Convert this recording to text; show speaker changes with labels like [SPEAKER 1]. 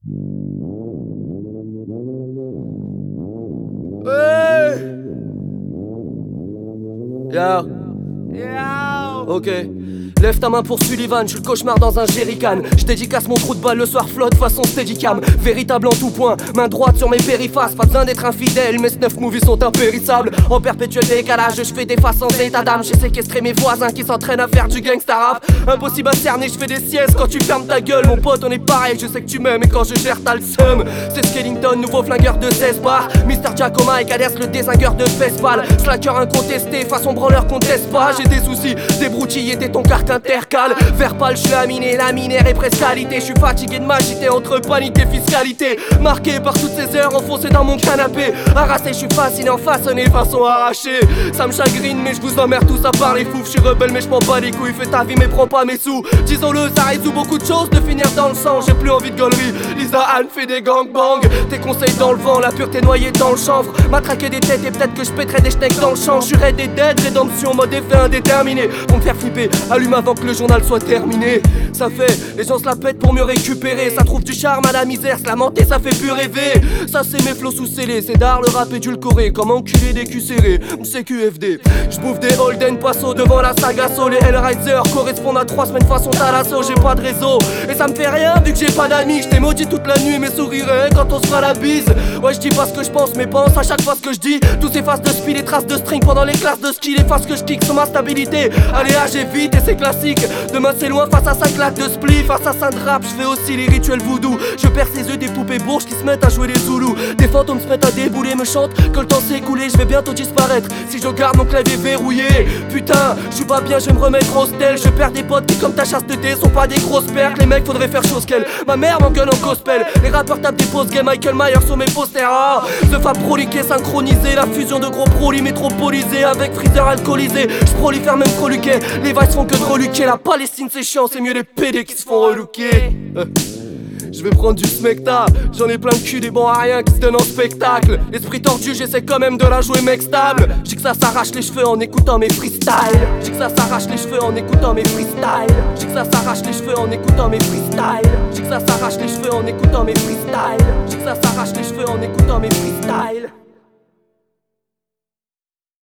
[SPEAKER 1] Hey! Yo. Ok. Lève ta main pour Sullivan, je suis le cauchemar dans un jerrycan. Je dédicace mon trou de balle le soir flotte façon steadicam. Véritable en tout point, main droite sur mes périphrases. Pas besoin d'être infidèle, mes snuff movies sont impérissables. En perpétuel décalage, je fais des faces en état d'âme. J'ai séquestré mes voisins qui s'entraînent à faire du gangsta rap. Impossible à cerner, je fais des siestes quand tu fermes ta gueule. Mon pote on est pareil, je sais que tu m'aimes et quand je gère t'as le seum. C'est Skellington, nouveau flingueur de 16 bars. Mr. Giacomo et Alias le désingueur de Fespal. Slacker incontesté, façon branleur conteste pas. J'ai des soucis, des broutilles et des ton carte intercale. Verbal, je suis laminé, laminaire et presque qualité. Je suis fatigué de m'agiter entre panique et fiscalité. Marqué par toutes ces heures enfoncées dans mon canapé. Harassé, je suis fasciné, façonné façon arrachée. Ça me chagrine mais je vous emmerde tous à part les fous. Je suis rebelle mais je prends pas les couilles. Fais ta vie mais prends pas mes sous. Disons-le, ça résout beaucoup de choses de finir dans le sang. J'ai plus envie de gaulerie. Lisa Anne fait des gangbangs. Tes conseils dans le vent, la pureté noyée dans le chanvre. Matraquer des têtes et peut-être que je pèterai des steaks dans le champ. Je suis raid des dead, rédemption, mode effet indéterminé. Pour me faire flipper, allume avant que le journal soit terminé. Ça fait, les gens se la pètent pour mieux récupérer. Ça trouve du charme à la misère, se lamenter ça fait plus rêver. Ça c'est mes flots sous scellés, c'est d'art le rap édulcoré. Comme enculé des culs serrés, c'est QFD. J'bouffe des Holden Paso devant la saga Soul. Les Hellraiser correspondent à 3 semaines façon Talasso. J'ai pas de réseau, et ça me fait rien vu que j'ai pas d'amis. J't'ai maudit toute la nuit mais sourirais quand on se fera la bise. Ouais j'dis pas ce que j'pense mais pense à chaque fois ce que j'dis. Tous ces faces de spi, les traces de string pendant les classes de ski. Les faces que j'kick sont ma stabilité. Allez j'ai vite et c'est classique. Demain c'est loin face à sa claque de split. Face à Saint Rap, je fais aussi les rituels voodoo. Je perce les yeux des poupées bourges qui se mettent à jouer les zoulous. Des fantômes se mettent à débouler, me chantent que le temps s'est écoulé, je vais bientôt disparaître si je garde mon clavier verrouillé. Putain, je suis pas bien, je vais me remettre au stel. Je perds des potes qui comme ta chasse de thé sont pas des grosses pertes. Les mecs faudrait faire chose qu'elle. Ma mère m'engueule en gospel. Les rappeurs tapent des post game, Michael Myers sur mes posters. Ah, The Fab proliqué, synchronisé. La fusion de gros prolis métropolisés avec freezer alcoolisé. Je prolifère même proluquet. Les vices font que de reluquer. La Palestine c'est chiant, c'est mieux les PD qui se font relooker. Je vais prendre du smecta, j'en ai plein de cul, des bons à rien qui se donnent en spectacle. Esprit tordu, j'essaie quand même de la jouer mec stable. J'dis que ça s'arrache les cheveux en écoutant mes freestyles. J'dis que ça s'arrache les cheveux en écoutant mes freestyles. J'dis que ça s'arrache les cheveux en écoutant mes freestyles. J'dis que ça s'arrache les cheveux en écoutant mes freestyles. J'dis que ça s'arrache les cheveux en écoutant mes freestyles.